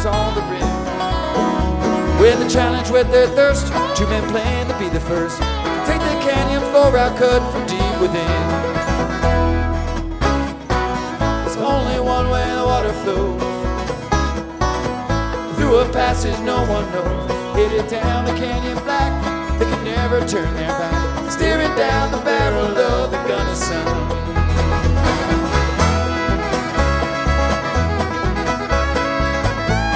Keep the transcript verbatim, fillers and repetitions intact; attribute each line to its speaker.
Speaker 1: ice on the rim. With a challenge with their thirst, two men plan to be the first. Take the canyon floor out cut from deep within. There's only one way the water flows, through a passage no one knows. Hit it down the canyon black, they can never turn their back. Steering down the barrel